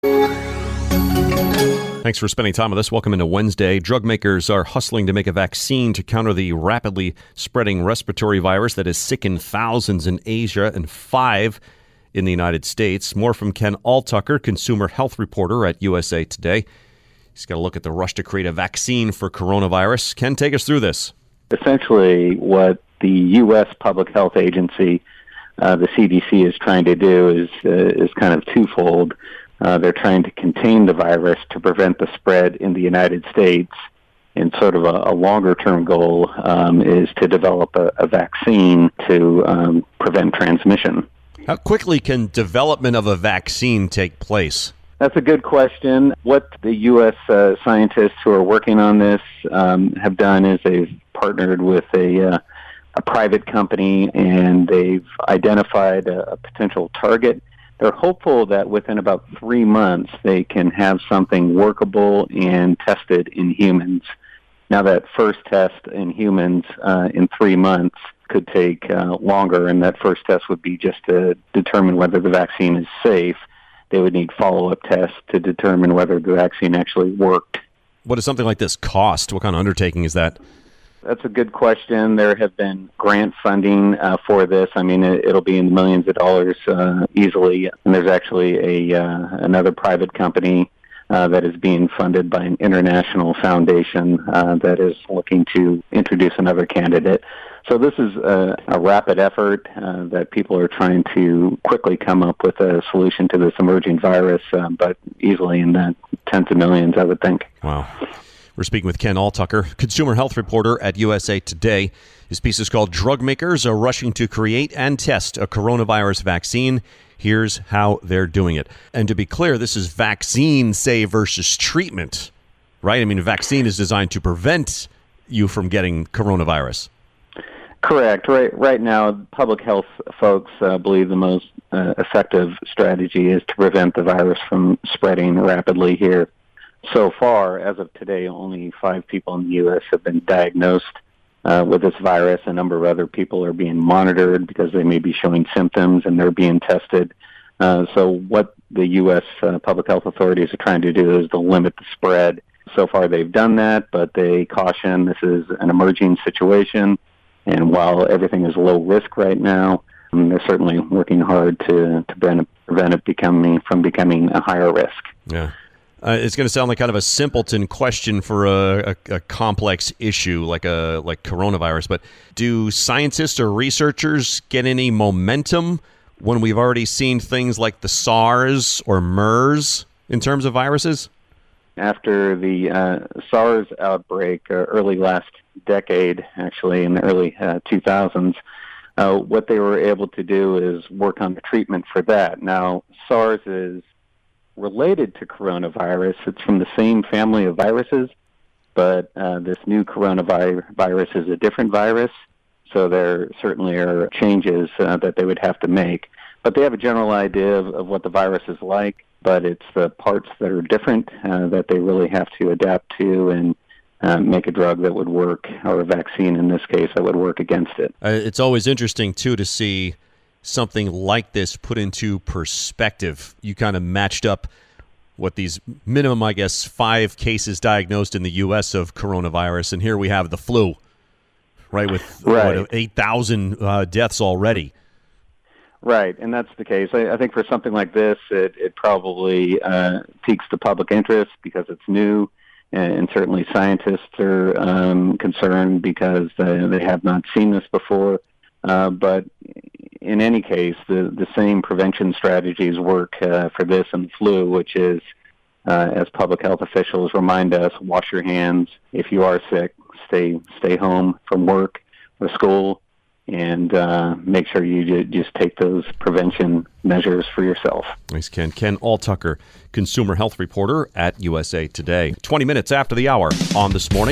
Thanks for spending time with us. Welcome into Wednesday. Drug makers are hustling to make a vaccine to counter the rapidly spreading respiratory virus that has sickened thousands in Asia and 5 in the United States. More from Ken Alltucker, consumer health reporter at USA Today. He's got a look at the rush to create a vaccine for coronavirus. Ken, take us through this. Essentially, what the U.S. Public Health Agency, the CDC, is trying to do is kind of twofold. They're trying to contain the virus to prevent the spread in the United States, and sort of a longer-term goal is to develop a vaccine to prevent transmission. How quickly can development of a vaccine take place? That's a good question. What the U.S. Scientists who are working on this have done is they've partnered with a private company, and they've identified a potential target. They're hopeful that within about 3 months they can have something workable and tested in humans. Now, that first test in humans in 3 months could take longer, and that first test would be just to determine whether the vaccine is safe. They would need follow-up tests to determine whether the vaccine actually worked. What does something like this cost? What kind of undertaking is that? That's a good question. There have been grant funding for this. I mean, it'll be in the millions of dollars easily. And there's actually another private company that is being funded by an international foundation that is looking to introduce another candidate. So this is a rapid effort that people are trying to quickly come up with a solution to this emerging virus, but easily in the tens of millions, I would think. Wow. We're speaking with Ken Alltucker, consumer health reporter at USA Today. His piece is called Drug Makers Are Rushing to Create and Test a Coronavirus Vaccine. Here's how they're doing it. And to be clear, this is vaccine, say, versus treatment, right? I mean, a vaccine is designed to prevent you from getting coronavirus. Correct. Right now, public health folks believe the most effective strategy is to prevent the virus from spreading rapidly here. So far, as of today, only 5 people in the U.S. have been diagnosed with this virus. A number of other people are being monitored because they may be showing symptoms, and they're being tested. So what the U.S. public health authorities are trying to do is to limit the spread. So far, they've done that, but they caution this is an emerging situation. And while everything is low risk right now, they're certainly working hard to prevent it from becoming a higher risk. Yeah. It's going to sound like kind of a simpleton question for a complex issue like coronavirus, but do scientists or researchers get any momentum when we've already seen things like the SARS or MERS in terms of viruses? After the SARS outbreak early last decade, actually in the early 2000s, what they were able to do is work on the treatment for that. Now, SARS is related to coronavirus. It's from the same family of viruses, but this new coronavirus is a different virus, so there certainly are changes that they would have to make. But they have a general idea of what the virus is like, but it's the parts that are different that they really have to adapt to and make a drug that would work, or a vaccine in this case, that would work against it. It's always interesting, too, to see something like this put into perspective. You kind of matched up what these minimum, I guess, 5 cases diagnosed in the U.S. of coronavirus, and here we have the flu, right, with 8,000 deaths already. Right, and that's the case. I think for something like this, it probably piques the public interest because it's new, and certainly scientists are concerned because they have not seen this before. But in any case, the same prevention strategies work for this and the flu, which is, as public health officials remind us, wash your hands. If you are sick, stay home from work or school, and make sure you just take those prevention measures for yourself. Thanks, Ken. Ken Alltucker, consumer health reporter at USA Today. 20 minutes after the hour on This Morning.